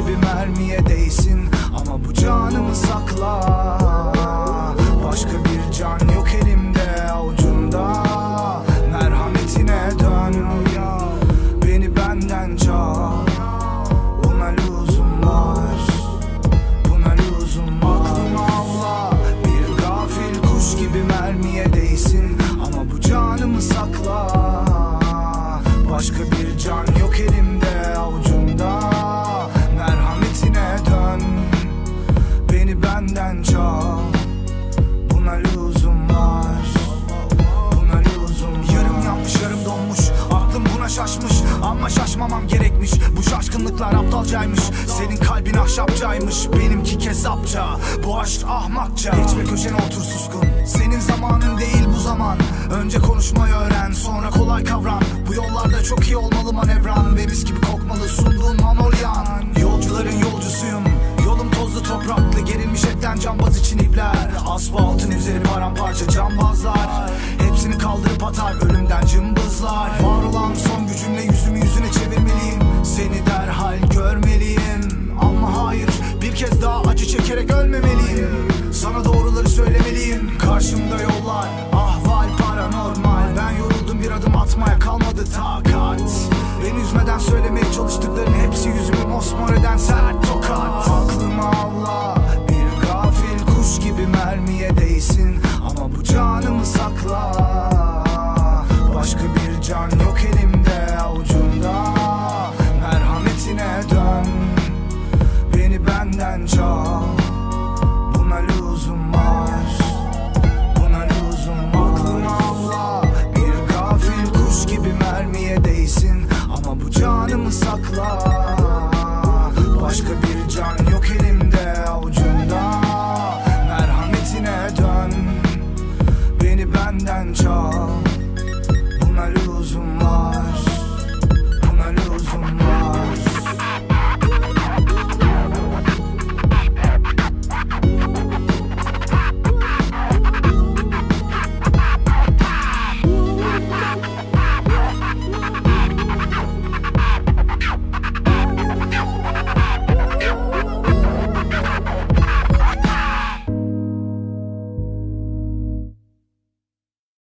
gibi mermiye değsin, ama bu canımı sakla. Başka bir can yok elimde avucunda, merhametine dön, beni benden çal. Buna lüzum var, buna lüzum var. Aklımı avla, bir gafil kuş gibi mermiye değsin, ama bu canımı sakla. Başka bir can yok elimde avucumda, merhametine dön, beni benden çal. Buna lüzum var, buna lüzum var. Yarım yanmış yarım donmuş, aklım buna şaşmış, ama şaşmamam gerekmiş. Bu şaşkınlıklar aptalcaymış, senin kalbin ahşapcaymış, benimki kesapça, bu aşk ahmakça. Geç ve köşene otur suskun, senin zamanın değil bu zaman. Önce konuşmayı öğren, sonra kolay kavran. Bu yollarda çok iyi olmalı manevran, ve mis gibi kokmalı sunduğun manolyan. Yolcuların yolcusuyum, yolum tozlu topraklı, gerilmiş etten cambaz için ipler. Asfaltın üzeri paramparça cambazlar, hepsini kaldırıp atar ölümden cımbızlar. Var olan son gücümle yüzümü yüzüne çevirmeliyim, seni derhal görmeliyim. Ama hayır, bir kez daha acı çekerek ölmemeliyim. Sana doğruları söylemeliyim. Karşımda yollar, ahval paranormal. Ben yoruldum, bir adım atmaya kalmadı takat. Beni üzmeden söylemeye çalıştıkların hepsi yüzümü mosmor eden sert tokat. Aklımı avla, bir gafil kuş gibi mermiye değsin, ama bu canımı sakla. Başka bir can yok elimde avucumda, merhametine dön, beni benden çal. Buna lüzum var, buna lüzum var. Aklımı avla, bir gafil kuş gibi mermiye değsin, ama bu canımı sakla.